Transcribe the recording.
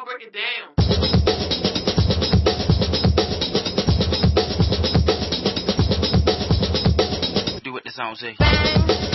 all break it down. Do what the song say.